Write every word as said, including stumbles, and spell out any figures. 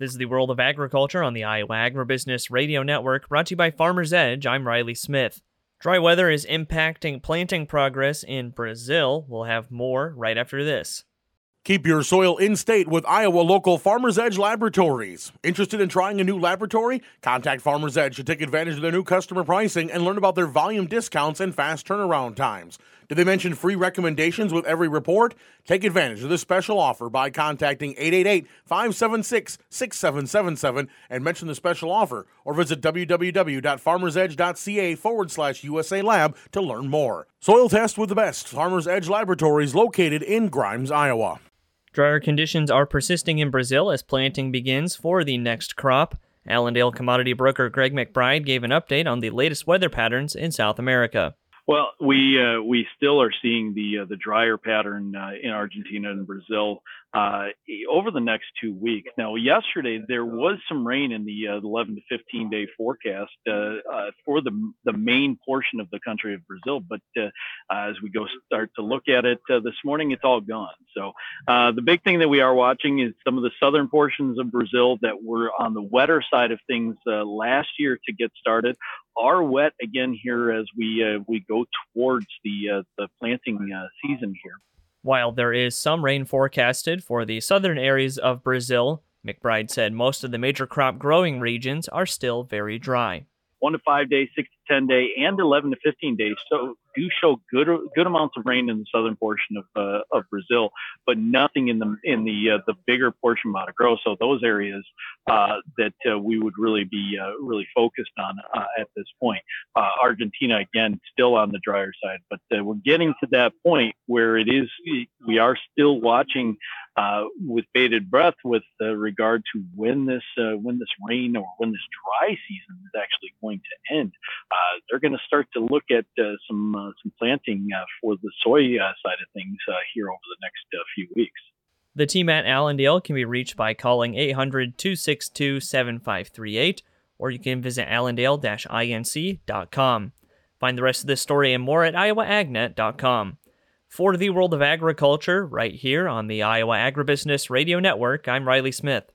This is the World of Agriculture on the Iowa Agribusiness Radio Network, brought to you by Farmer's Edge. I'm Riley Smith. Dry weather is impacting planting progress in Brazil. We'll have more right after this. Keep your soil in state with Iowa local Farmer's Edge Laboratories. Interested in trying a new laboratory? Contact Farmer's Edge to take advantage of their new customer pricing and learn about their volume discounts and fast turnaround times. Did they mention free recommendations with every report? Take advantage of this special offer by contacting eight eight eight, five seven six, six seven seven seven and mention the special offer, or visit www.farmersedge.ca forward slash USA Lab to learn more. Soil test with the best. Farmer's Edge Laboratories located in Grimes, Iowa. Drier conditions are persisting in Brazil as planting begins for the next crop. Allendale commodity broker Greg McBride gave an update on the latest weather patterns in South America. Well, we uh, we still are seeing the uh, the drier pattern uh, in Argentina and Brazil uh, over the next two weeks. Now, yesterday there was some rain in the uh, eleven to fifteen day forecast uh, uh, for the the main portion of the country of Brazil, but uh, uh, as we go start to look at it uh, this morning, it's all gone. So uh, the big thing that we are watching is some of the southern portions of Brazil that were on the wetter side of things uh, last year to get started are wet again here as we uh, we go towards the uh, the planting uh, season here. While there is some rain forecasted for the southern areas of Brazil, McBride said most of the major crop growing regions are still very dry. One to five days, six to ten day, and eleven to fifteen days. So do show good good amounts of rain in the southern portion of uh, of Brazil, but nothing in the in the uh, the bigger portion of Mato Grosso. Those areas uh, that uh, we would really be uh, really focused on uh, at this point. Uh, Argentina again still on the drier side, but uh, we're getting to that point where it is we are still watching uh, with bated breath with uh, regard to when this uh, when this rain or when this dry season is actually going to end. Uh, they're going to start to look at uh, some uh, some planting uh, for the soy uh, side of things uh, here over the next uh, few weeks. The team at Allendale can be reached by calling eight hundred, two six two, seven five three eight, or you can visit allendale dash inc dot com. Find the rest of this story and more at iowa ag net dot com. For the World of Agriculture, right here on the Iowa Agribusiness Radio Network, I'm Riley Smith.